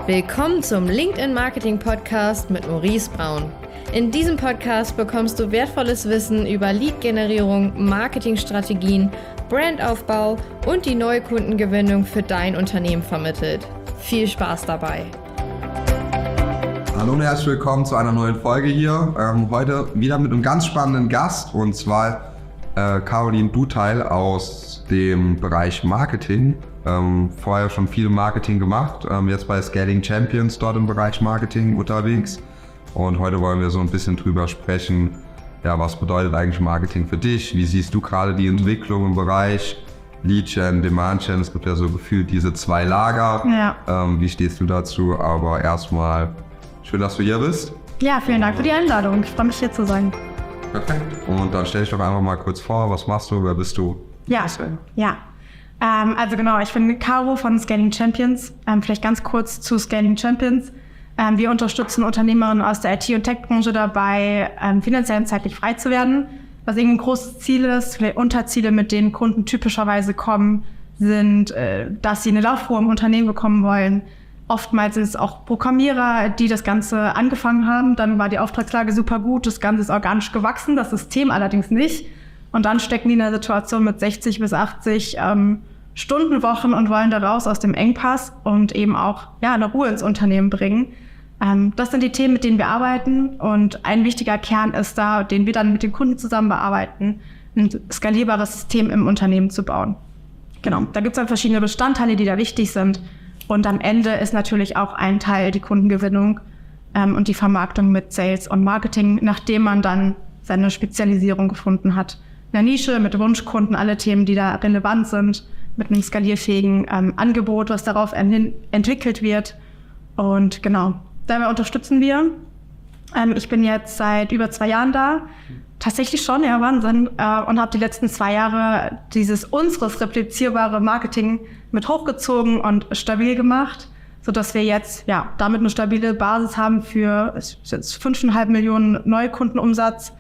Willkommen zum LinkedIn Marketing Podcast mit Maurice Braun. In diesem Podcast bekommst du wertvolles Wissen über Lead-Generierung, Marketingstrategien, Brandaufbau und die neue Kundengewinnung für dein Unternehmen vermittelt. Viel Spaß dabei! Hallo und herzlich willkommen zu einer neuen Folge hier. Heute wieder mit einem ganz spannenden Gast, und zwar Caroline Dutheil aus dem Bereich Marketing. Vorher schon viel Marketing gemacht, jetzt bei Scaling Champions dort im Bereich Marketing unterwegs. Und heute wollen wir so ein bisschen drüber sprechen, ja, was bedeutet eigentlich Marketing für dich? Wie siehst du gerade die Entwicklung im Bereich Lead Gen, Demand Gen? Es gibt ja so gefühlt diese zwei Lager. Ja. Wie stehst du dazu? Aber erstmal schön, dass du hier bist. Ja, vielen Dank für die Einladung. Ich freue mich, hier zu sein. Perfekt. Und dann stell dich doch einfach mal kurz vor, was machst du, wer bist du? Ja. Also genau, ich bin Caro von Scaling Champions. Vielleicht ganz kurz zu Scaling Champions. Wir unterstützen Unternehmerinnen aus der IT- und Tech-Branche dabei, finanziell und zeitlich frei zu werden. Was irgendwie ein großes Ziel ist, vielleicht Unterziele, mit denen Kunden typischerweise kommen, sind, dass sie eine Laufruhe im Unternehmen bekommen wollen. Oftmals sind es auch Programmierer, die das Ganze angefangen haben. Dann war die Auftragslage super gut, das Ganze ist organisch gewachsen, das System allerdings nicht. Und dann stecken die in einer Situation mit 60 bis 80 Stundenwochen und wollen da raus aus dem Engpass und eben auch eine Ruhe ins Unternehmen bringen. Das sind die Themen, mit denen wir arbeiten. Und ein wichtiger Kern ist da, den wir dann mit den Kunden zusammen bearbeiten, ein skalierbares System im Unternehmen zu bauen. Genau, da gibt es dann verschiedene Bestandteile, die da wichtig sind. Und am Ende ist natürlich auch ein Teil die Kundengewinnung und die Vermarktung mit Sales und Marketing, nachdem man dann seine Spezialisierung gefunden hat. In der Nische mit Wunschkunden, alle Themen, die da relevant sind, mit einem skalierfähigen Angebot, was darauf entwickelt wird. Und genau, dabei unterstützen wir. Ich bin jetzt seit über 2 Jahren da. Tatsächlich schon, ja, Wahnsinn. Und habe die letzten 2 Jahre unseres replizierbare Marketing mit hochgezogen und stabil gemacht, sodass wir jetzt damit eine stabile Basis haben für 5,5 Millionen Neukundenumsatz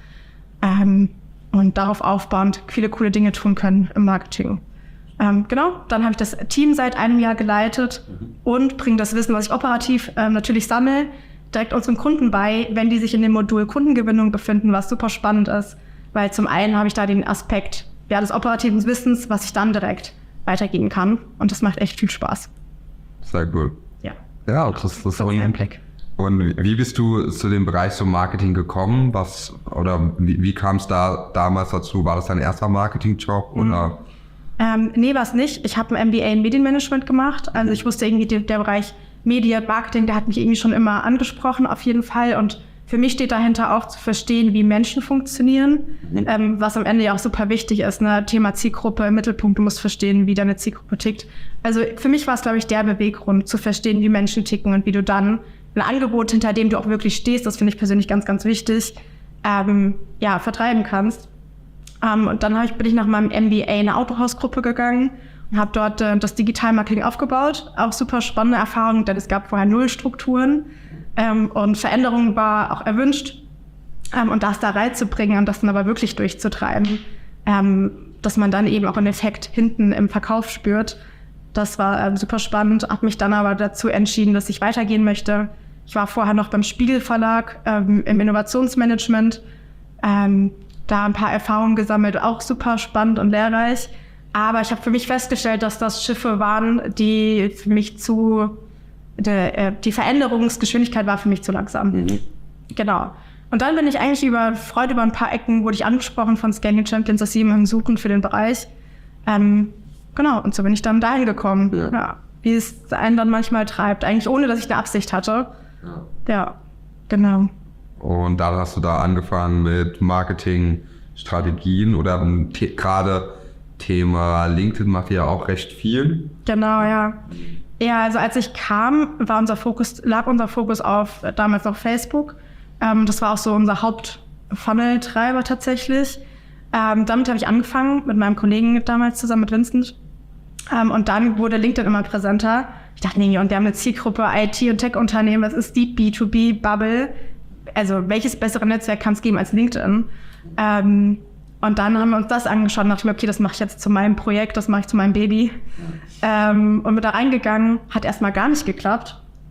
und darauf aufbauend viele coole Dinge tun können im Marketing. Genau, dann habe ich das Team seit einem Jahr geleitet und bringe das Wissen, was ich operativ natürlich sammle, direkt unseren Kunden bei, wenn die sich in dem Modul Kundengewinnung befinden, was super spannend ist, weil zum einen habe ich da den Aspekt des operativen Wissens, was ich dann direkt weitergeben kann, und das macht echt viel Spaß. Sehr cool. Ja. Ja, das ist so ein Blick. Und wie bist du zu dem Bereich so Marketing gekommen? Wie kam es da damals dazu? War das dein erster Marketingjob oder? Nee, war es nicht. Ich habe ein MBA in Medienmanagement gemacht. Also ich wusste irgendwie, der Bereich Medien, Marketing, der hat mich irgendwie schon immer angesprochen, auf jeden Fall. Und für mich steht dahinter auch zu verstehen, wie Menschen funktionieren, was am Ende ja auch super wichtig ist, ne? Thema Zielgruppe im Mittelpunkt, du musst verstehen, wie deine Zielgruppe tickt. Also für mich war es, glaube ich, der Beweggrund, zu verstehen, wie Menschen ticken und wie du dann ein Angebot, hinter dem du auch wirklich stehst, das finde ich persönlich ganz, ganz wichtig, vertreiben kannst. Und dann bin ich nach meinem MBA in eine Autohausgruppe gegangen und habe dort das Digitalmarketing aufgebaut. Auch super spannende Erfahrung, denn es gab vorher 0 Strukturen und Veränderung war auch erwünscht. Und das da reinzubringen und das dann aber wirklich durchzutreiben, dass man dann eben auch einen Effekt hinten im Verkauf spürt. Das war super spannend, habe mich dann aber dazu entschieden, dass ich weitergehen möchte. Ich war vorher noch beim Spiegel Verlag im Innovationsmanagement, da ein paar Erfahrungen gesammelt, auch super spannend und lehrreich. Aber ich habe für mich festgestellt, dass das Schiffe waren, die für mich die Veränderungsgeschwindigkeit war für mich zu langsam. Genau. Und dann bin ich eigentlich über ein paar Ecken, wurde ich angesprochen von Scaling Champions, dass sie jemanden suchen für den Bereich. Genau, und so bin ich dann dahin gekommen. Ja. Wie es einen dann manchmal treibt, eigentlich ohne, dass ich eine Absicht hatte. Ja, genau. Und dann hast du da angefangen mit Marketingstrategien oder gerade Thema LinkedIn macht ja auch recht viel. Genau, ja. Ja, also als ich kam, lag unser Fokus auf damals auf Facebook. Das war auch so unser Hauptfunnel-Treiber tatsächlich. Damit habe ich angefangen mit meinem Kollegen damals zusammen mit Vincent. Und dann wurde LinkedIn immer präsenter. Ich dachte, nee, und wir haben eine Zielgruppe IT- und Tech-Unternehmen, das ist die B2B-Bubble. Also welches bessere Netzwerk kann es geben als LinkedIn? Und dann haben wir uns das angeschaut und dachte mir, okay, das mache ich jetzt zu meinem Projekt, das mache ich zu meinem Baby. Und bin da reingegangen, hat erstmal gar nicht geklappt.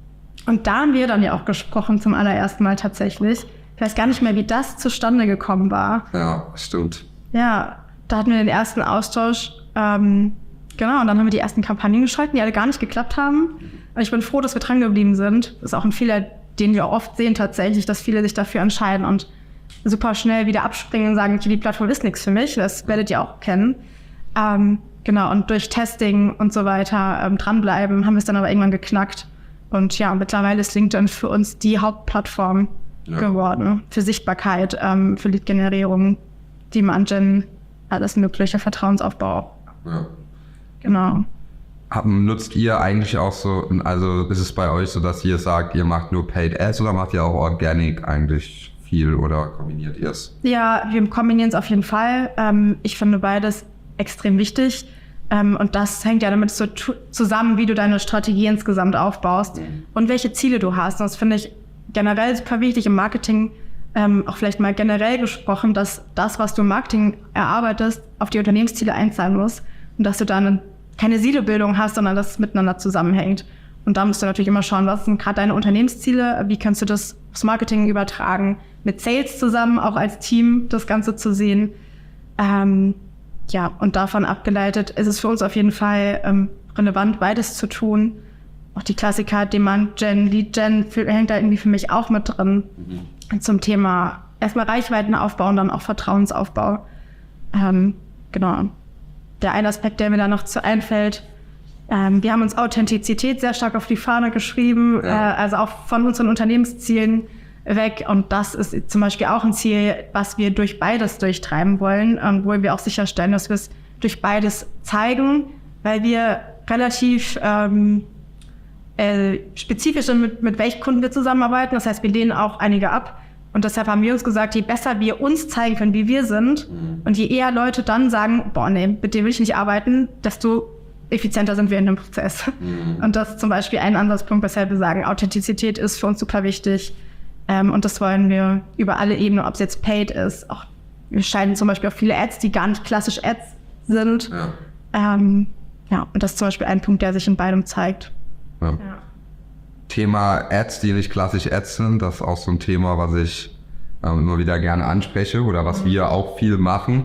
Und da haben wir dann ja auch gesprochen zum allerersten Mal tatsächlich. Ich weiß gar nicht mehr, wie das zustande gekommen war. Ja, stimmt. Ja, da hatten wir den ersten Austausch. Genau, und dann haben wir die ersten Kampagnen geschaltet, die alle gar nicht geklappt haben. Und ich bin froh, dass wir dran geblieben sind. Das ist auch ein Fehler, den wir oft sehen tatsächlich, dass viele sich dafür entscheiden und super schnell wieder abspringen und sagen, okay, die Plattform ist nichts für mich. Das werdet ihr auch kennen. Genau, und durch Testing und so weiter dranbleiben, haben wir es dann aber irgendwann geknackt. Und ja, mittlerweile ist LinkedIn für uns die Hauptplattform geworden. Für Sichtbarkeit, für Lead-Generierung, Demand-Gen, alles mögliche, Vertrauensaufbau. Ja. Genau. Nutzt ihr eigentlich auch so, also ist es bei euch so, dass ihr sagt, ihr macht nur Paid Ads oder macht ihr auch Organic eigentlich viel oder kombiniert ihr es? Ja, wir kombinieren es auf jeden Fall. Ich finde beides extrem wichtig. Und das hängt ja damit so zusammen, wie du deine Strategie insgesamt aufbaust und welche Ziele du hast. Und das finde ich generell super wichtig im Marketing, auch vielleicht mal generell gesprochen, dass das, was du im Marketing erarbeitest, auf die Unternehmensziele einzahlen muss und dass du dann keine Silobildung hast, sondern dass es miteinander zusammenhängt. Und da musst du natürlich immer schauen, was sind gerade deine Unternehmensziele, wie kannst du das aufs Marketing übertragen, mit Sales zusammen, auch als Team das Ganze zu sehen. Ja, und davon abgeleitet ist es für uns auf jeden Fall relevant, beides zu tun. Auch die Klassiker Demand Gen, Lead Gen hängt da irgendwie für mich auch mit drin. Zum Thema erstmal Reichweitenaufbau und dann auch Vertrauensaufbau. Genau. Der eine Aspekt, der mir da noch einfällt, wir haben uns Authentizität sehr stark auf die Fahne geschrieben, also auch von unseren Unternehmenszielen weg. Und das ist zum Beispiel auch ein Ziel, was wir durch beides durchtreiben wollen, wo wir auch sicherstellen, dass wir es durch beides zeigen, weil wir relativ spezifisch sind, mit welchen Kunden wir zusammenarbeiten. Das heißt, wir lehnen auch einige ab. Und deshalb haben wir uns gesagt, je besser wir uns zeigen können, wie wir sind, und je eher Leute dann sagen, boah, nee, mit dem will ich nicht arbeiten, desto effizienter sind wir in dem Prozess. Und das ist zum Beispiel ein Ansatzpunkt, weshalb wir sagen, Authentizität ist für uns super wichtig. Und das wollen wir über alle Ebenen, ob es jetzt paid ist. Auch, wir schalten zum Beispiel auch viele Ads, die gar nicht klassisch Ads sind. Ja, und das ist zum Beispiel ein Punkt, der sich in beidem zeigt. Ja. Thema Ads, die nicht klassisch Ads sind, das ist auch so ein Thema, was ich immer wieder gerne anspreche oder was wir auch viel machen.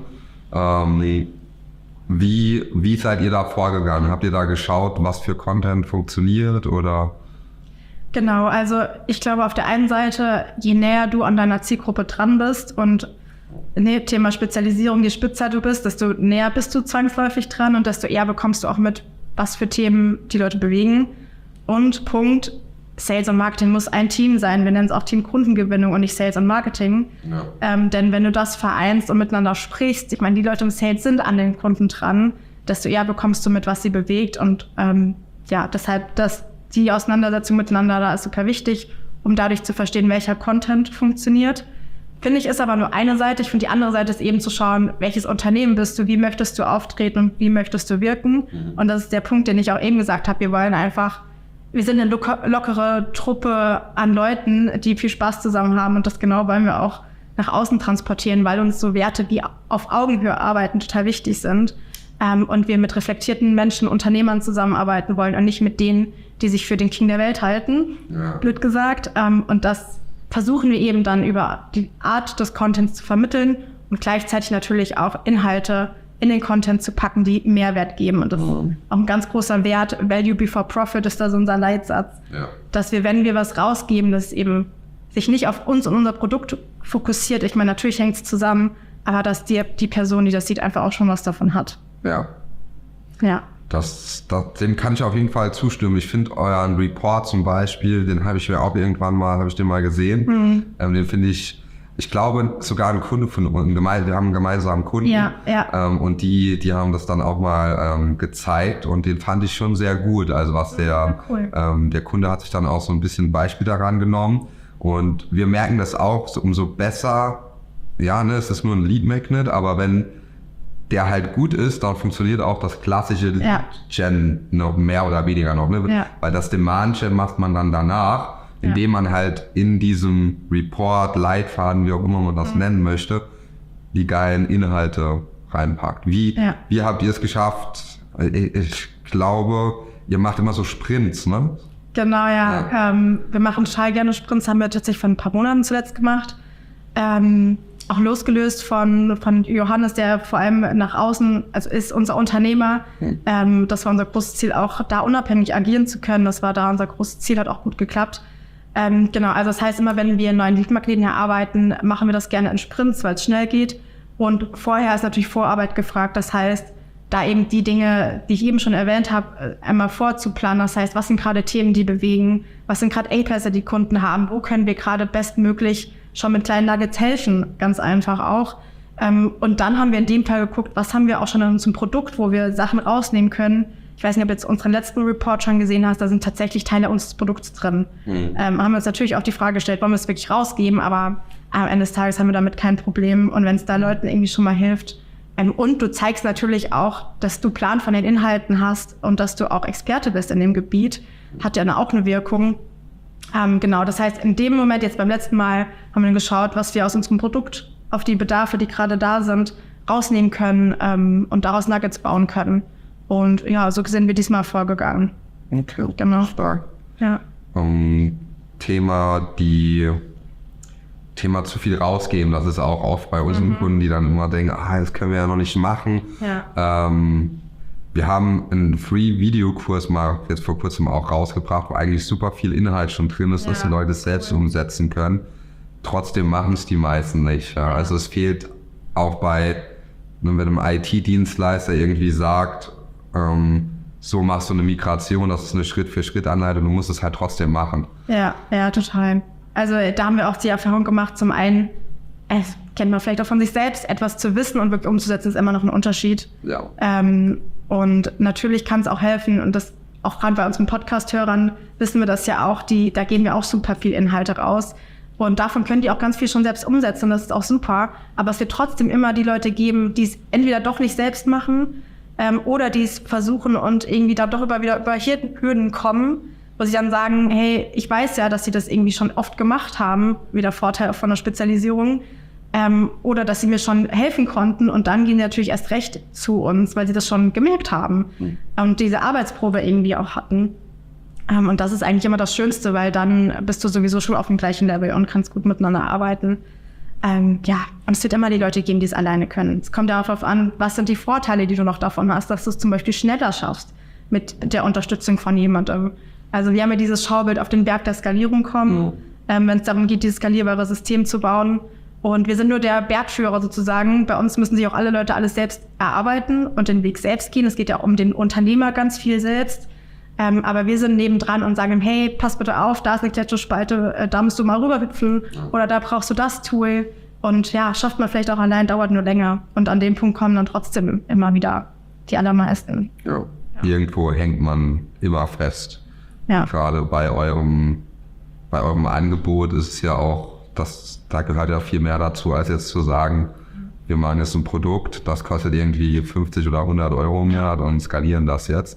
Wie seid ihr da vorgegangen? Habt ihr da geschaut, was für Content funktioniert oder? Genau, also ich glaube auf der einen Seite, je näher du an deiner Zielgruppe dran bist und Thema Spezialisierung, je spitzer du bist, desto näher bist du zwangsläufig dran und desto eher bekommst du auch mit, was für Themen die Leute bewegen. Und Punkt, Sales und Marketing muss ein Team sein. Wir nennen es auch Team Kundengewinnung und nicht Sales und Marketing. Ja. Denn wenn du das vereinst und miteinander sprichst, ich meine, die Leute im Sales sind an den Kunden dran, desto eher bekommst du mit, was sie bewegt. Und deshalb, die Auseinandersetzung miteinander da ist super wichtig, um dadurch zu verstehen, welcher Content funktioniert. Finde ich, ist aber nur eine Seite. Ich finde, die andere Seite ist eben zu schauen, welches Unternehmen bist du, wie möchtest du auftreten und wie möchtest du wirken. Und das ist der Punkt, den ich auch eben gesagt habe. Wir sind eine lockere Truppe an Leuten, die viel Spaß zusammen haben. Und das genau wollen wir auch nach außen transportieren, weil uns so Werte wie auf Augenhöhe arbeiten total wichtig sind. Und wir mit reflektierten Menschen, Unternehmern zusammenarbeiten wollen und nicht mit denen, die sich für den King der Welt halten, blöd gesagt. Und das versuchen wir eben dann über die Art des Contents zu vermitteln und gleichzeitig natürlich auch Inhalte in den Content zu packen, die Mehrwert geben. Und das ist auch ein ganz großer Wert. Value before Profit ist da so unser Leitsatz. Ja. Dass wir, wenn wir was rausgeben, dass es eben sich nicht auf uns und unser Produkt fokussiert. Ich meine, natürlich hängt es zusammen, aber dass die Person, die das sieht, einfach auch schon was davon hat. Ja. Ja. Dem kann ich auf jeden Fall zustimmen. Ich finde euren Report zum Beispiel, den habe ich mir auch irgendwann mal, gesehen. Den finde ich glaube sogar ein Kunde von uns, wir haben einen gemeinsamen Kunden. Ja. Und die haben das dann auch mal gezeigt und den fand ich schon sehr gut. Also was der Kunde hat sich dann auch so ein bisschen Beispiel daran genommen und wir merken das auch, so, umso besser, es ist nur ein Lead Magnet, aber wenn der halt gut ist, dann funktioniert auch das klassische Gen noch mehr oder weniger noch, ne? Ja. Weil das Demand Gen macht man dann danach, indem man halt in diesem Report, Leitfaden, wie auch immer man das nennen möchte, die geilen Inhalte reinpackt. Wie habt ihr es geschafft? Ich glaube, ihr macht immer so Sprints, ne? Genau, ja. Wir machen total gerne Sprints, haben wir tatsächlich vor ein paar Monaten zuletzt gemacht. Auch losgelöst von Johannes, der vor allem nach außen, also ist unser Unternehmer. Das war unser großes Ziel, auch da unabhängig agieren zu können. Das war da unser großes Ziel, hat auch gut geklappt. Genau, also das heißt immer, wenn wir in neuen Lead-Magneten erarbeiten, machen wir das gerne in Sprints, weil es schnell geht. Und vorher ist natürlich Vorarbeit gefragt. Das heißt, da eben die Dinge, die ich eben schon erwähnt habe, einmal vorzuplanen. Das heißt, was sind gerade Themen, die bewegen? Was sind gerade Engpässe, die Kunden haben? Wo können wir gerade bestmöglich schon mit kleinen Nuggets helfen? Ganz einfach auch. Und dann haben wir in dem Fall geguckt, was haben wir auch schon in unserem Produkt, wo wir Sachen rausnehmen können. Ich weiß nicht, ob du jetzt unseren letzten Report schon gesehen hast, da sind tatsächlich Teile unseres Produkts drin. Haben wir uns natürlich auch die Frage gestellt, wollen wir es wirklich rausgeben? Aber am Ende des Tages haben wir damit kein Problem. Und wenn es da Leuten irgendwie schon mal hilft, und du zeigst natürlich auch, dass du Plan von den Inhalten hast und dass du auch Experte bist in dem Gebiet, hat ja auch eine Wirkung. Genau, das heißt, in dem Moment, jetzt beim letzten Mal, haben wir geschaut, was wir aus unserem Produkt auf die Bedarfe, die gerade da sind, rausnehmen können und daraus Nuggets bauen können. Und ja, so sind wir diesmal vorgegangen. Okay, genau. Stark. Ja. Thema zu viel rausgeben, das ist auch oft bei unseren Kunden, die dann immer denken, das können wir ja noch nicht machen. Ja. Wir haben einen Free-Video-Kurs mal jetzt vor kurzem auch rausgebracht, wo eigentlich super viel Inhalt schon drin ist, dass die Leute es selbst umsetzen können. Trotzdem machen es die meisten nicht. Ja. Also es fehlt auch wenn ein IT-Dienstleister irgendwie sagt, so machst du eine Migration, das ist eine Schritt-für-Schritt-Anleitung, du musst es halt trotzdem machen. Ja, total. Also da haben wir auch die Erfahrung gemacht, zum einen, kennt man vielleicht auch von sich selbst, etwas zu wissen und wirklich umzusetzen, ist immer noch ein Unterschied. Ja. Und natürlich kann es auch helfen, und das auch gerade bei unseren Podcast-Hörern wissen wir das ja auch, da geben wir auch super viel Inhalte raus. Und davon können die auch ganz viel schon selbst umsetzen, und das ist auch super. Aber es wird trotzdem immer die Leute geben, die es entweder doch nicht selbst machen oder die es versuchen und irgendwie da doch wieder über Hürden kommen, wo sie dann sagen, hey, ich weiß ja, dass sie das irgendwie schon oft gemacht haben, wieder Vorteil von der Spezialisierung, oder dass sie mir schon helfen konnten, und dann gehen sie natürlich erst recht zu uns, weil sie das schon gemerkt haben und diese Arbeitsprobe irgendwie auch hatten. Und das ist eigentlich immer das Schönste, weil dann bist du sowieso schon auf dem gleichen Level und kannst gut miteinander arbeiten. Und es wird immer die Leute geben, die es alleine können. Es kommt darauf an, was sind die Vorteile, die du noch davon hast, dass du es zum Beispiel schneller schaffst mit der Unterstützung von jemandem. Also wir haben ja dieses Schaubild auf den Berg der Skalierung kommen, wenn es darum geht, dieses skalierbare System zu bauen. Und wir sind nur der Bergführer sozusagen. Bei uns müssen sich auch alle Leute alles selbst erarbeiten und den Weg selbst gehen. Es geht ja auch um den Unternehmer ganz viel selbst. Aber wir sind nebendran und sagen, hey, pass bitte auf, da ist eine Kletterspalte, da musst du mal rüberhüpfen oder da brauchst du das Tool. Und ja, schafft man vielleicht auch allein, dauert nur länger. Und an dem Punkt kommen dann trotzdem immer wieder die allermeisten. Ja. Irgendwo hängt man immer fest. Ja. Gerade bei eurem Angebot ist es ja auch, da gehört ja viel mehr dazu, als jetzt zu sagen, wir machen jetzt ein Produkt, das kostet irgendwie 50 oder 100 Euro im Jahr und skalieren das jetzt.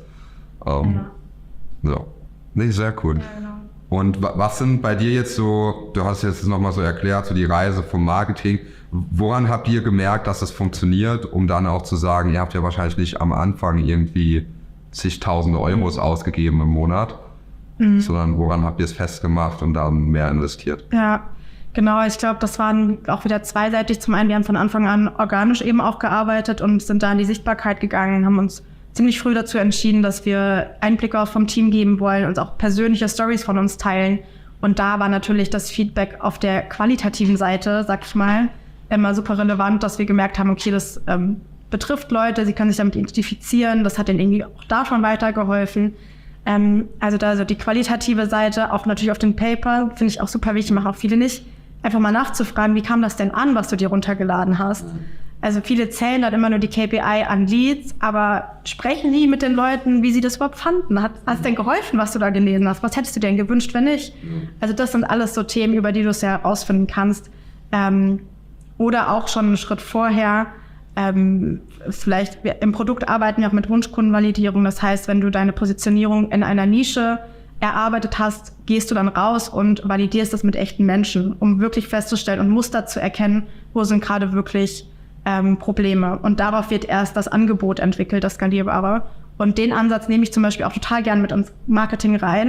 So. Nee, sehr cool. Ja, genau. Und was sind bei dir jetzt so, du hast jetzt nochmal so erklärt, so die Reise vom Marketing, woran habt ihr gemerkt, dass das funktioniert, um dann auch zu sagen, ihr habt ja wahrscheinlich nicht am Anfang irgendwie zigtausende Euros ausgegeben im Monat, sondern woran habt ihr es festgemacht und dann mehr investiert? Ja, genau. Ich glaube, das waren auch wieder zweiseitig. Zum einen, wir haben von Anfang an organisch eben auch gearbeitet und sind da in die Sichtbarkeit gegangen, haben uns ziemlich früh dazu entschieden, dass wir Einblicke auch vom Team geben wollen, uns auch persönliche Stories von uns teilen. Und da war natürlich das Feedback auf der qualitativen Seite, sag ich mal, immer super relevant, dass wir gemerkt haben, okay, das betrifft Leute, sie können sich damit identifizieren, das hat denen irgendwie auch da schon weitergeholfen. Also da so die qualitative Seite, auch natürlich auf den Paper, finde ich auch super wichtig, machen auch viele nicht, einfach mal nachzufragen, wie kam das denn an, was du dir runtergeladen hast. Also viele zählen dann immer nur die KPI an Leads, aber sprechen nie mit den Leuten, wie sie das überhaupt fanden. Hat es denn geholfen, was du da gelesen hast? Was hättest du denn gewünscht, wenn nicht? Also das sind alles so Themen, über die du es ja herausfinden kannst. Oder auch schon einen Schritt vorher, vielleicht im Produkt arbeiten wir auch mit Wunschkundenvalidierung. Das heißt, wenn du deine Positionierung in einer Nische erarbeitet hast, gehst du dann raus und validierst das mit echten Menschen, um wirklich festzustellen und Muster zu erkennen, wo sind gerade wirklich Probleme. Und darauf wird erst das Angebot entwickelt, das Skalierbare. Und den Ansatz nehme ich zum Beispiel auch total gern mit ins Marketing rein,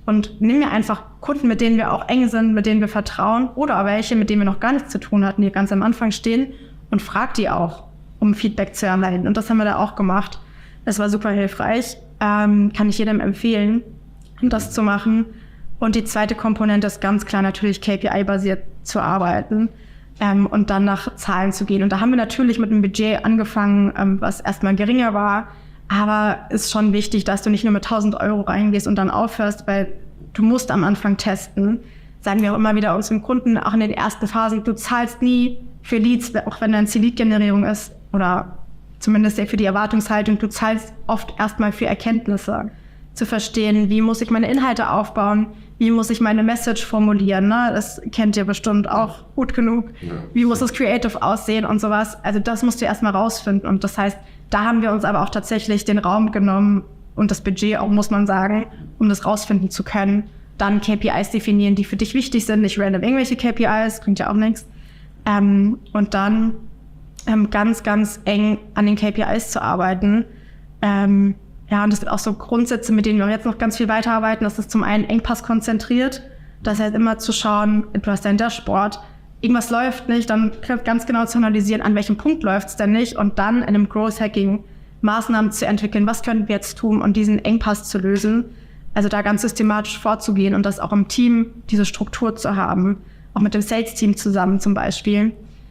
und nimm mir einfach Kunden, mit denen wir auch eng sind, mit denen wir vertrauen oder welche, mit denen wir noch gar nichts zu tun hatten, die ganz am Anfang stehen und frag die auch, um Feedback zu erhalten. Und das haben wir da auch gemacht. Das war super hilfreich. Kann ich jedem empfehlen, das zu machen. Und die zweite Komponente ist ganz klar natürlich KPI-basiert zu arbeiten und dann nach Zahlen zu gehen. Und da haben wir natürlich mit einem Budget angefangen, was erstmal geringer war. Aber es ist schon wichtig, dass du nicht nur mit 1.000 € reingehst und dann aufhörst, weil du musst am Anfang testen. Sagen wir auch immer wieder unseren Kunden, auch in den ersten Phasen, du zahlst nie für Leads, auch wenn dein Lead-Generierung ist oder zumindest für die Erwartungshaltung, du zahlst oft erstmal für Erkenntnisse, zu verstehen, wie muss ich meine Inhalte aufbauen, wie muss ich meine Message formulieren, ne? Das kennt ihr bestimmt auch gut genug. Ja. Wie muss das Creative aussehen und sowas. Also das musst du erstmal rausfinden. Und das heißt, da haben wir uns aber auch tatsächlich den Raum genommen und das Budget auch, muss man sagen, um das rausfinden zu können. Dann KPIs definieren, die für dich wichtig sind, nicht random irgendwelche KPIs, bringt ja auch nichts. Und dann ganz, ganz eng an den KPIs zu arbeiten. Ja, und das sind auch so Grundsätze, mit denen wir jetzt noch ganz viel weiterarbeiten. Das ist zum einen Engpass konzentriert. Das heißt immer zu schauen, du hast dein Dashboard, irgendwas läuft nicht, dann ganz genau zu analysieren, an welchem Punkt läuft es denn nicht und dann in einem Growth Hacking Maßnahmen zu entwickeln, was können wir jetzt tun, um diesen Engpass zu lösen. Also da ganz systematisch vorzugehen und das auch im Team, diese Struktur zu haben, auch mit dem Sales-Team zusammen zum Beispiel.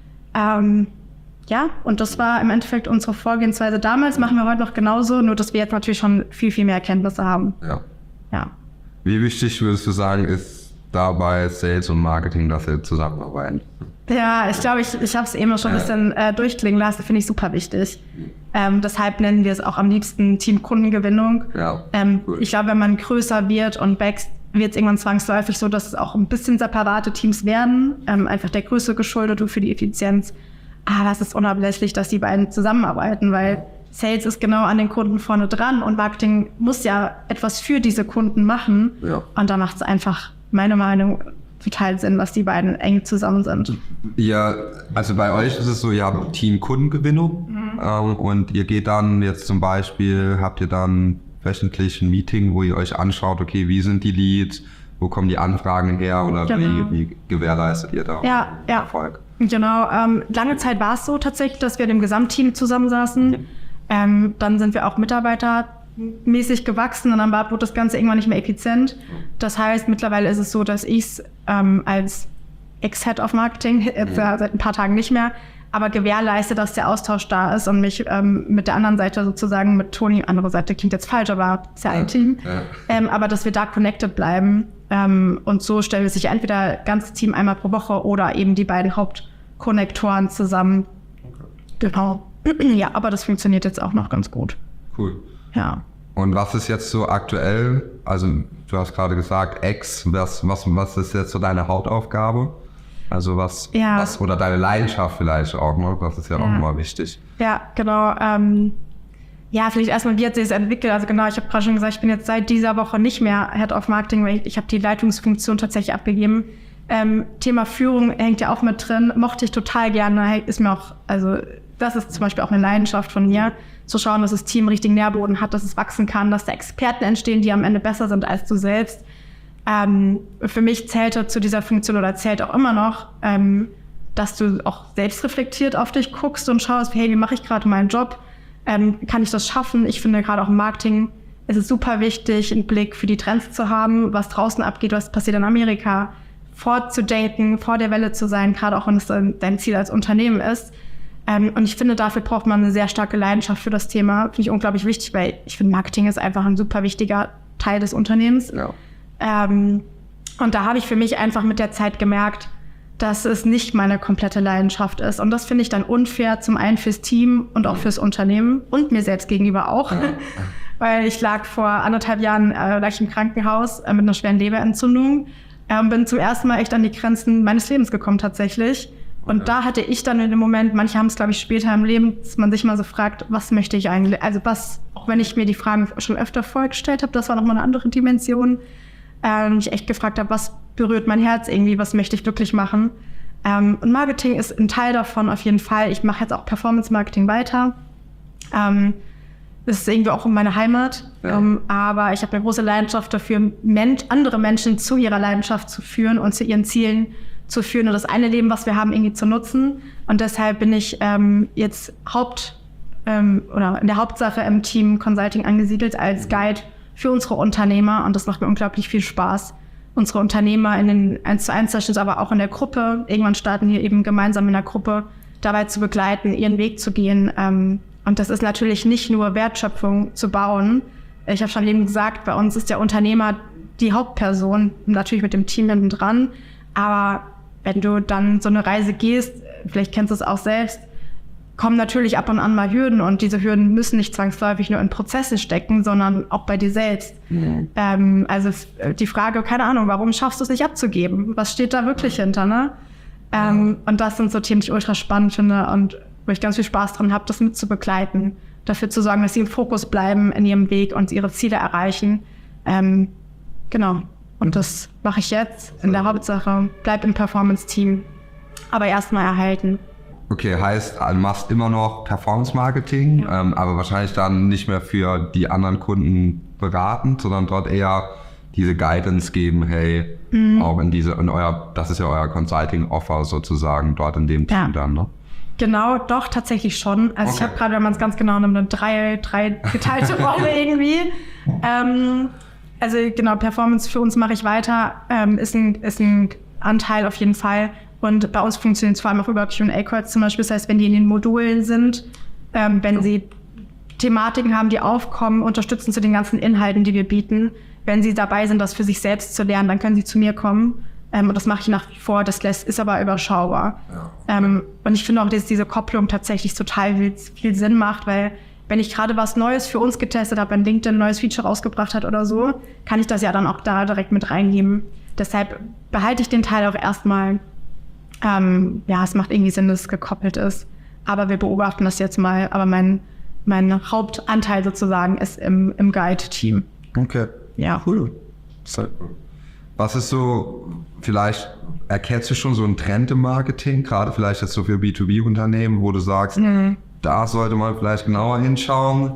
Ja, und das war im Endeffekt unsere Vorgehensweise damals, machen wir heute noch genauso, nur dass wir jetzt natürlich schon viel, viel mehr Erkenntnisse haben. Ja. Wie wichtig würdest du sagen, ist dabei Sales und Marketing, dass ihr zusammenarbeiten? Ja, ich glaube, ich habe es eben schon ein bisschen durchklingen lassen, finde ich super wichtig. Deshalb nennen wir es auch am liebsten Team-Kundengewinnung. Ja, cool. Ich glaube, wenn man größer wird und wächst, wird es irgendwann zwangsläufig so, dass es auch ein bisschen separate Teams werden, einfach der Größe geschuldet und für die Effizienz. Aber es ist unablässlich, dass die beiden zusammenarbeiten, weil Sales ist genau an den Kunden vorne dran und Marketing muss ja etwas für diese Kunden machen. Ja. Und da macht es einfach, meiner Meinung nach, total Sinn, dass die beiden eng zusammen sind. Ja, also bei euch ist es so, ihr habt Team-Kundengewinnung und ihr geht dann jetzt zum Beispiel, habt ihr dann wöchentlich ein Meeting, wo ihr euch anschaut, okay, wie sind die Leads, wo kommen die Anfragen her oder wie gewährleistet ihr da Erfolg? Genau, lange Zeit war es so tatsächlich, dass wir im Gesamtteam zusammensaßen. Dann sind wir auch mitarbeitermäßig gewachsen und dann wurde das Ganze irgendwann nicht mehr effizient. Das heißt, mittlerweile ist es so, dass ich es als Ex-Head of Marketing, seit ein paar Tagen nicht mehr, aber gewährleiste, dass der Austausch da ist und mich mit der anderen Seite sozusagen mit Toni, andere Seite klingt jetzt falsch, aber ist ja ein Team, aber dass wir da connected bleiben. Und so stellen sich entweder ganzes Team einmal pro Woche oder eben die beiden Hauptkonnektoren zusammen. Okay. Genau. Ja, aber das funktioniert jetzt auch noch ganz gut. Cool. Ja. Und was ist jetzt so aktuell, also du hast gerade gesagt, was ist jetzt so deine Hauptaufgabe? Also was oder deine Leidenschaft vielleicht auch, ne? Das ist ja auch immer wichtig. Ja, genau. Vielleicht erstmal, wie hat sich das entwickelt? Also genau, ich habe gerade schon gesagt, ich bin jetzt seit dieser Woche nicht mehr Head of Marketing, weil ich habe die Leitungsfunktion tatsächlich abgegeben. Thema Führung hängt ja auch mit drin, mochte ich total gerne, ist mir auch, also das ist zum Beispiel auch eine Leidenschaft von mir, zu schauen, dass das Team richtigen Nährboden hat, dass es wachsen kann, dass da Experten entstehen, die am Ende besser sind als du selbst. Für mich zählte zu dieser Funktion oder zählt auch immer noch, dass du auch selbstreflektiert auf dich guckst und schaust, hey, wie mache ich gerade meinen Job? Kann ich das schaffen? Ich finde gerade auch im Marketing ist es super wichtig, einen Blick für die Trends zu haben, was draußen abgeht, was passiert in Amerika, vorzudaten, vor der Welle zu sein, gerade auch wenn es dein Ziel als Unternehmen ist. Und ich finde, dafür braucht man eine sehr starke Leidenschaft für das Thema. Finde ich unglaublich wichtig, weil ich finde, Marketing ist einfach ein super wichtiger Teil des Unternehmens. Ja. Und da habe ich für mich einfach mit der Zeit gemerkt, dass es nicht meine komplette Leidenschaft ist. Und das finde ich dann unfair, zum einen fürs Team und auch fürs Unternehmen und mir selbst gegenüber auch. Ja. Weil ich lag vor 1,5 Jahren im Krankenhaus mit einer schweren Leberentzündung. Bin zum ersten Mal echt an die Grenzen meines Lebens gekommen tatsächlich. Und da hatte ich dann in dem Moment, manche haben es, glaube ich, später im Leben, dass man sich mal so fragt, was möchte ich eigentlich? Also was, auch wenn ich mir die Fragen schon öfter vorgestellt habe, das war nochmal eine andere Dimension. Ich echt gefragt habe, was berührt mein Herz irgendwie, was möchte ich wirklich machen? Und Marketing ist ein Teil davon auf jeden Fall. Ich mache jetzt auch Performance-Marketing weiter. es ist irgendwie auch meine Heimat. Ja. Aber ich habe eine große Leidenschaft dafür, andere Menschen zu ihrer Leidenschaft zu führen und zu ihren Zielen zu führen und das eine Leben, was wir haben, irgendwie zu nutzen. Und deshalb bin ich jetzt oder in der Hauptsache im Team Consulting angesiedelt als Guide für unsere Unternehmer. Und das macht mir unglaublich viel Spaß. Unsere Unternehmer in den 1:1-Sessions, aber auch in der Gruppe. Irgendwann starten wir eben gemeinsam in der Gruppe, dabei zu begleiten, ihren Weg zu gehen. Und das ist natürlich nicht nur Wertschöpfung zu bauen. Ich habe schon eben gesagt, bei uns ist der Unternehmer die Hauptperson, natürlich mit dem Team hinten dran. Aber wenn du dann so eine Reise gehst, vielleicht kennst du es auch selbst, kommen natürlich ab und an mal Hürden. Und diese Hürden müssen nicht zwangsläufig nur in Prozesse stecken, sondern auch bei dir selbst. Also die Frage, keine Ahnung, warum schaffst du es nicht abzugeben? Was steht da wirklich hinter, ne? Und das sind so Themen, die ich ultra spannend finde und wo ich ganz viel Spaß dran habe, das mitzubegleiten, dafür zu sorgen, dass sie im Fokus bleiben in ihrem Weg und ihre Ziele erreichen. Genau. Und das mache ich jetzt in der Hauptsache. Bleib im Performance-Team, aber erstmal erhalten. Okay, heißt, du machst immer noch Performance-Marketing, aber wahrscheinlich dann nicht mehr für die anderen Kunden beraten, sondern dort eher diese Guidance geben, hey, auch das ist ja euer Consulting-Offer sozusagen dort in dem Team dann, ne? Genau, doch, tatsächlich schon. Also ich habe gerade, wenn man es ganz genau nimmt, eine drei geteilte Rolle irgendwie. Also genau, Performance für uns mache ich weiter, ist ein Anteil auf jeden Fall. Und bei uns funktioniert es vor allem auch über Q&A-Calls zum Beispiel. Das heißt, wenn die in den Modulen sind, wenn sie Thematiken haben, die aufkommen, unterstützen zu den ganzen Inhalten, die wir bieten. Wenn sie dabei sind, das für sich selbst zu lernen, dann können sie zu mir kommen. Und das mache ich nach wie vor. Das ist aber überschaubar. Ja. Und ich finde auch, dass diese Kopplung tatsächlich total viel Sinn macht, weil wenn ich gerade was Neues für uns getestet habe, wenn LinkedIn ein neues Feature rausgebracht hat oder so, kann ich das ja dann auch da direkt mit reingeben. Deshalb behalte ich den Teil auch erstmal. Es macht irgendwie Sinn, dass es gekoppelt ist. Aber wir beobachten das jetzt mal. Aber mein Hauptanteil sozusagen ist im Guide-Team. Okay. Ja. Cool. Was ist so, vielleicht erkennst du schon so einen Trend im Marketing, gerade vielleicht jetzt so für B2B-Unternehmen, wo du sagst, da sollte man vielleicht genauer hinschauen?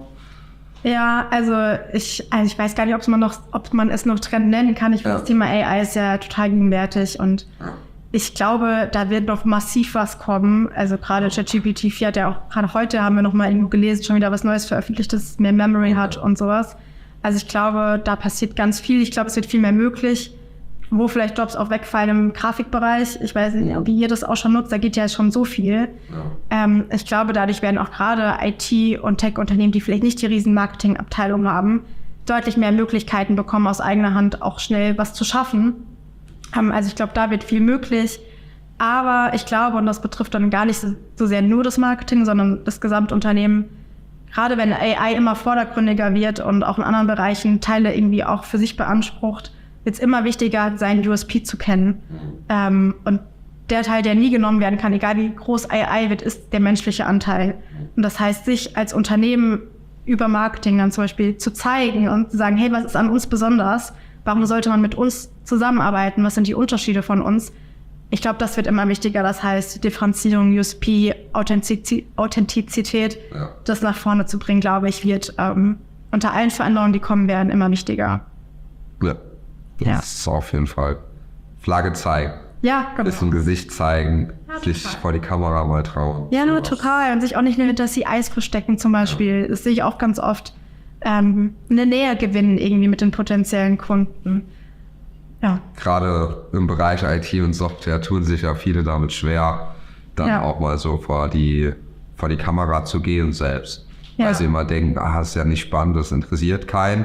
Ja, also ich weiß gar nicht, ob man es noch Trend nennen kann. Ich finde, das Thema AI ist ja total gegenwärtig und ich glaube, da wird noch massiv was kommen. Also gerade ChatGPT-4 hat ja auch, gerade heute haben wir noch mal irgendwo gelesen, schon wieder was Neues veröffentlicht, das mehr Memory hat und sowas. Also ich glaube, da passiert ganz viel. Ich glaube, es wird viel mehr möglich, wo vielleicht Jobs auch wegfallen im Grafikbereich. Ich weiß nicht, wie ihr das auch schon nutzt, da geht ja schon so viel. Ja. Ich glaube, dadurch werden auch gerade IT- und Tech-Unternehmen, die vielleicht nicht die riesen Marketingabteilung haben, deutlich mehr Möglichkeiten bekommen, aus eigener Hand auch schnell was zu schaffen. Also ich glaube, da wird viel möglich. Aber ich glaube, und das betrifft dann gar nicht so sehr nur das Marketing, sondern das Gesamtunternehmen, gerade wenn AI immer vordergründiger wird und auch in anderen Bereichen Teile irgendwie auch für sich beansprucht, wird es immer wichtiger, seinen USP zu kennen. Und der Teil, der nie genommen werden kann, egal wie groß AI wird, ist der menschliche Anteil. Und das heißt, sich als Unternehmen über Marketing dann zum Beispiel zu zeigen und zu sagen, hey, was ist an uns besonders? Warum sollte man mit uns zusammenarbeiten? Was sind die Unterschiede von uns? Ich glaube, das wird immer wichtiger. Das heißt, Differenzierung, USP, Authentizität, das nach vorne zu bringen, glaube ich, wird unter allen Veränderungen, die kommen werden, immer wichtiger. Ja. Das ist auf jeden Fall. Flagge zeigen. Ja, genau. Bisschen Gesicht zeigen, sich vor die Kamera mal trauen. Ja, nur total. Und sich auch nicht nur hinter CIs verstecken zum Beispiel. Das sehe ich auch ganz oft. Eine Nähe gewinnen irgendwie mit den potenziellen Kunden. Ja. Gerade im Bereich IT und Software tun sich ja viele damit schwer, dann auch mal so vor die Kamera zu gehen selbst. Ja. Weil sie immer denken, ist ja nicht spannend, das interessiert keinen.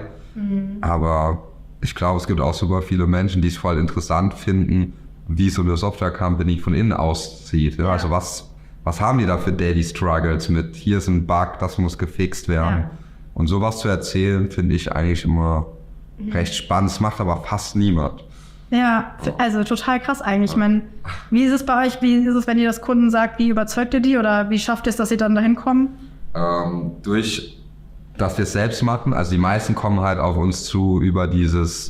Aber ich glaube, es gibt auch super viele Menschen, die es voll interessant finden, wie so eine Software-Company von innen aussieht. Ja. Also was haben die da für Daily Struggles mit, hier ist ein Bug, das muss gefixt werden. Ja. Und sowas zu erzählen, finde ich eigentlich immer recht spannend. Das macht aber fast niemand. Ja, also total krass eigentlich. Ich meine, wie ist es bei euch? Wie ist es, wenn ihr das Kunden sagt? Wie überzeugt ihr die? Oder wie schafft ihr es, dass sie dann dahin kommen? Durch, dass wir es selbst machen. Also die meisten kommen halt auf uns zu über dieses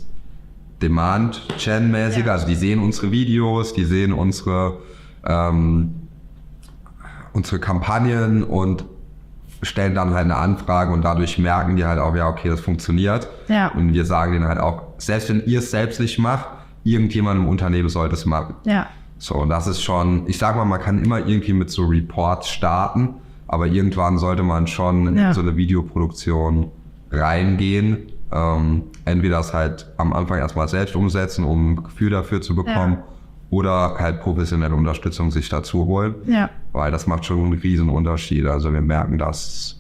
Demand-Gen-mäßige. Also die sehen unsere Videos, die sehen unsere Kampagnen und stellen dann halt eine Anfrage und dadurch merken die halt auch, ja, okay, das funktioniert. Ja. Und wir sagen denen halt auch, selbst wenn ihr es selbst nicht macht, irgendjemand im Unternehmen sollte es machen. Ja. So, und das ist schon, ich sag mal, man kann immer irgendwie mit so Reports starten, aber irgendwann sollte man schon in so eine Videoproduktion reingehen. Entweder das halt am Anfang erstmal selbst umsetzen, um ein Gefühl dafür zu bekommen, oder halt professionelle Unterstützung sich dazu holen. Ja. Weil das macht schon einen riesen Unterschied. Also wir merken das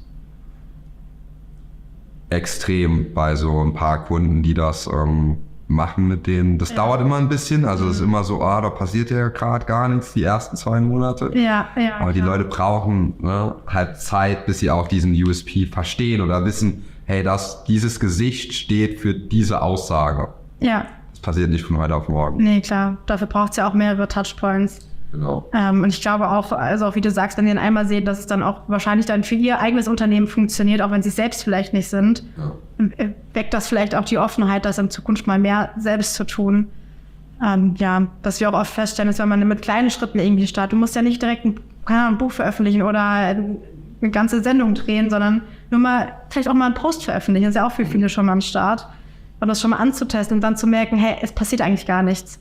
extrem bei so ein paar Kunden, die das machen mit denen. Das dauert immer ein bisschen. Also es ist immer so, da passiert ja gerade gar nichts, die ersten 2 Monate. Ja, aber die Leute brauchen halt Zeit, bis sie auch diesen USP verstehen oder wissen, hey, dieses Gesicht steht für diese Aussage. Ja. Das passiert nicht von heute auf morgen. Nee, klar. Dafür braucht es ja auch mehrere Touchpoints. Genau. Und ich glaube auch, also auch wie du sagst, wenn die dann einmal sehen, dass es dann auch wahrscheinlich dann für ihr eigenes Unternehmen funktioniert, auch wenn sie es selbst vielleicht nicht sind, weckt das vielleicht auch die Offenheit, das in Zukunft mal mehr selbst zu tun. Was wir auch oft feststellen, ist, wenn man mit kleinen Schritten irgendwie startet, du musst ja nicht direkt ein Buch veröffentlichen oder eine ganze Sendung drehen, sondern nur mal, vielleicht auch mal einen Post veröffentlichen, das ist ja auch für viele schon mal am Start. Und das schon mal anzutesten und dann zu merken, hey, es passiert eigentlich gar nichts.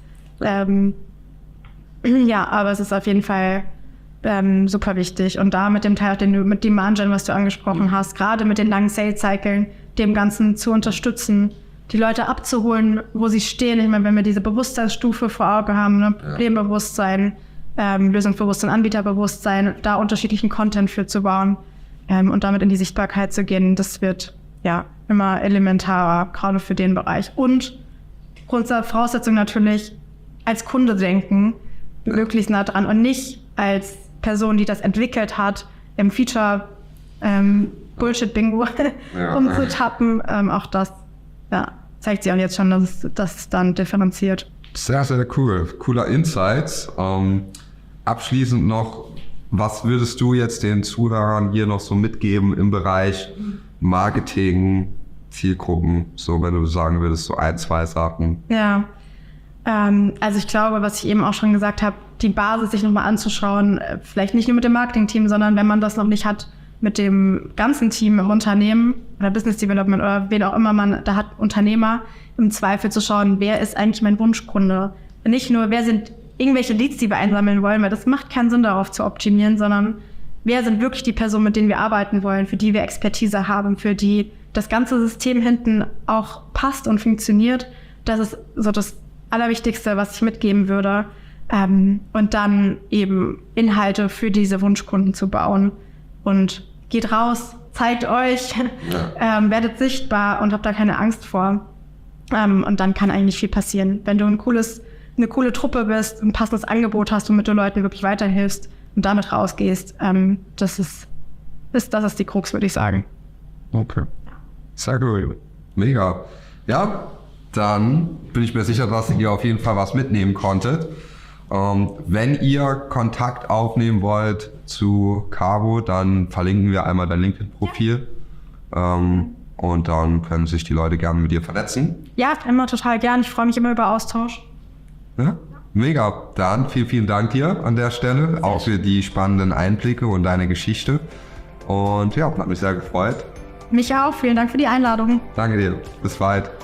Aber es ist auf jeden Fall super wichtig. Und da mit dem Teil, mit Demand Gen, was du angesprochen hast, gerade mit den langen Sales-Cyclen, dem Ganzen zu unterstützen, die Leute abzuholen, wo sie stehen. Ich meine, wenn wir diese Bewusstseinsstufe vor Augen haben, ne? Problembewusstsein, Lösungsbewusstsein, Anbieterbewusstsein, da unterschiedlichen Content für zu bauen und damit in die Sichtbarkeit zu gehen, das wird immer elementarer, gerade für den Bereich. Und Voraussetzung natürlich, als Kunde denken, möglichst nah dran und nicht als Person, die das entwickelt hat, im Feature Bullshit-Bingo umzutappen. Auch das zeigt sich auch jetzt schon, dass es dann differenziert. Sehr, sehr cool. Cooler Insights. Abschließend noch, was würdest du jetzt den Zuhörern hier noch so mitgeben im Bereich Marketing, Zielgruppen, so wenn du sagen würdest, so 1, 2 Sachen? Ja, also ich glaube, was ich eben auch schon gesagt habe, die Basis sich nochmal anzuschauen, vielleicht nicht nur mit dem Marketing-Team, sondern wenn man das noch nicht hat, mit dem ganzen Team im Unternehmen oder Business Development oder wen auch immer man da hat, Unternehmer, im Zweifel zu schauen, wer ist eigentlich mein Wunschkunde? Nicht nur, wer sind irgendwelche Leads, die wir einsammeln wollen, weil das macht keinen Sinn, darauf zu optimieren, sondern wer sind wirklich die Personen, mit denen wir arbeiten wollen, für die wir Expertise haben, für die das ganze System hinten auch passt und funktioniert. Das ist so das Allerwichtigste, was ich mitgeben würde. Und dann eben Inhalte für diese Wunschkunden zu bauen. Und geht raus, zeigt euch, werdet sichtbar und habt da keine Angst vor. Und dann kann eigentlich viel passieren. Wenn du eine coole Truppe bist, ein passendes Angebot hast, womit du Leuten wirklich weiterhilfst und damit rausgehst, das ist die Krux, würde ich sagen. Okay. Sehr gut. Mega. Ja, dann bin ich mir sicher, dass ihr auf jeden Fall was mitnehmen konntet. Wenn ihr Kontakt aufnehmen wollt zu Caro, dann verlinken wir einmal dein LinkedIn-Profil. Und dann können sich die Leute gerne mit dir vernetzen. Ja, immer total gern. Ich freue mich immer über Austausch. Ja, mega. Dann vielen Dank dir an der Stelle, auch für die spannenden Einblicke und deine Geschichte. Und ja, hat mich sehr gefreut. Mich auch. Vielen Dank für die Einladung. Danke dir. Bis bald.